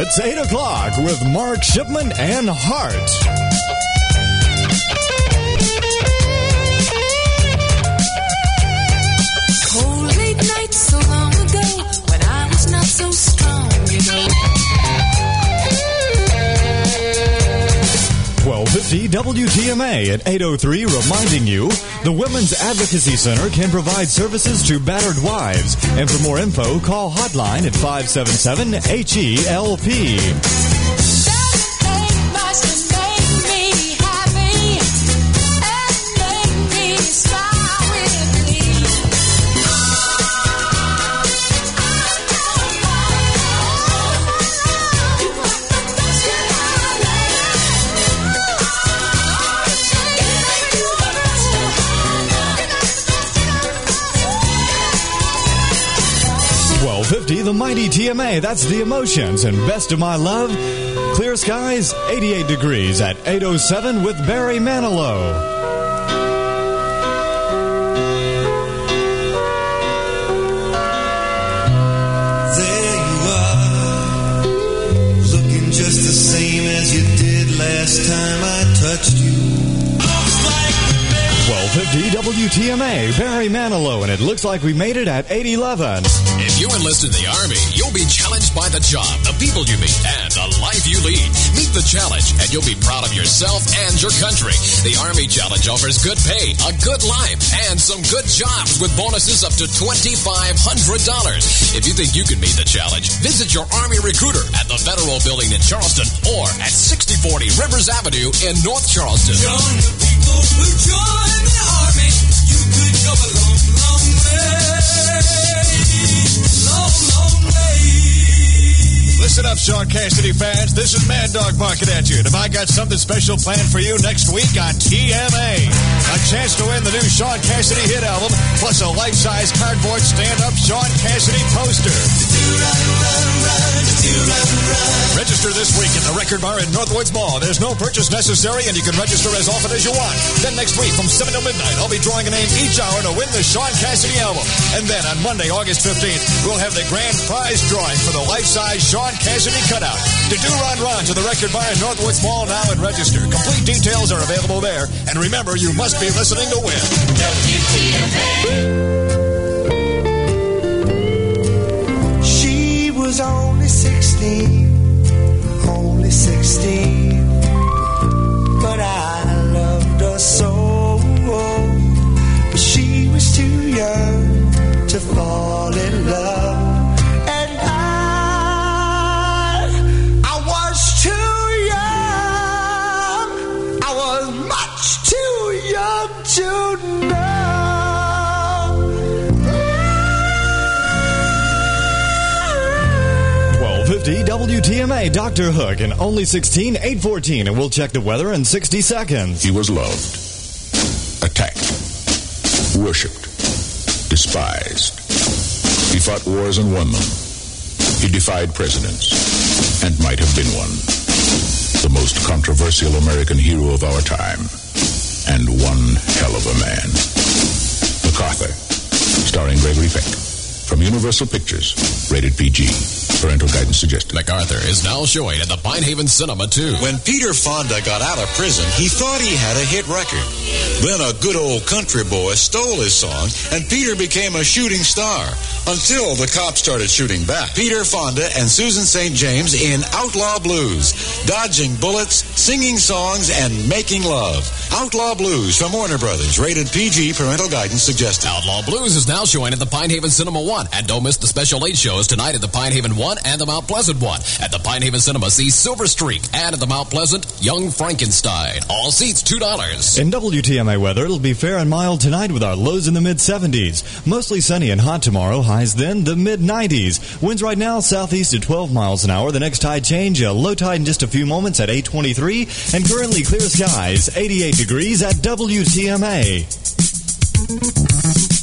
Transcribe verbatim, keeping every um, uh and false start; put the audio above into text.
It's eight o'clock with Mark Shipman and Hart. Cold late nights so long ago when I was not so strong, you know. twelve fifty W T M A at eight oh three reminding you the Women's Advocacy Center can provide services to battered wives. And for more info, call hotline at five seven seven H E L P. twelve fifty, the mighty T M A, that's the emotions. And best of my love, clear skies, eighty-eight degrees at eight oh seven with Barry Manilow. There you are, looking just the same as you did last time I touched you. twelve fifty W T M A, Barry Manilow, and it looks like we made it at eight eleven. If you enlist in the Army, you'll be challenged by the job, the people you meet, and the life you lead. Meet the challenge, and you'll be proud of yourself and your country. The Army Challenge offers good pay, a good life, and some good jobs with bonuses up to twenty-five hundred dollars. If you think you can meet the challenge, visit your Army recruiter at the Federal Building in Charleston or at sixty forty Rivers Avenue in North Charleston. Join the people who join the Army. You could go a long, long way. Long, long way. Listen up, Sean Cassidy fans. This is Mad Dog barking at you. And have I got something special planned for you next week on T M A? A chance to win the new Sean Cassidy hit album, plus a life-size cardboard stand-up Sean Cassidy poster. Register this week at the Record Bar in Northwoods Mall. There's no purchase necessary, and you can register as often as you want. Then next week from seven till midnight, I'll be drawing a name each hour to win the Sean Cassidy album. And then on Monday, August fifteenth, we'll have the grand prize drawing for the life-size Sean Cassidy cutout. To do run run to the Record Bar in Northwoods Mall now and register. Complete details are available there. And remember, you must be listening to win. W T M A. She was only sixteen, only sixteen, but I loved her so. But she was too young to fall in love, and I, I was too young. I was much too young to know. twelve fifty W T M A, Doctor Hook, and only sixteen, eight fourteen, and we'll check the weather in sixty seconds. He was loved, attacked, worshipped, despised. He fought wars and won them. He defied presidents and might have been one. The most controversial American hero of our time, and one hell of a man. MacArthur, starring Gregory Peck. From Universal Pictures, rated P G. Parental guidance suggested. MacArthur is now showing at the Pine Haven Cinema, too. When Peter Fonda got out of prison, he thought he had a hit record. Then a good old country boy stole his song, and Peter became a shooting star. Until the cops started shooting back. Peter Fonda and Susan Saint James in Outlaw Blues. Dodging bullets, singing songs, and making love. Outlaw Blues from Warner Brothers. Rated P G. Parental guidance suggested. Outlaw Blues is now showing at the Pine Haven Cinema one. And don't miss the special late shows tonight at the Pine Haven one and the Mount Pleasant one. At the Pine Haven Cinema, see Silver Streak. And at the Mount Pleasant, Young Frankenstein. All seats two dollars. In W T M A weather, it'll be fair and mild tonight with our lows in the mid seventies. Mostly sunny and hot tomorrow, highs then the mid nineties. Winds right now southeast at twelve miles an hour. The next tide change, a low tide in just a few moments at eight twenty-three. And currently clear skies, eighty-eight degrees at W T M A.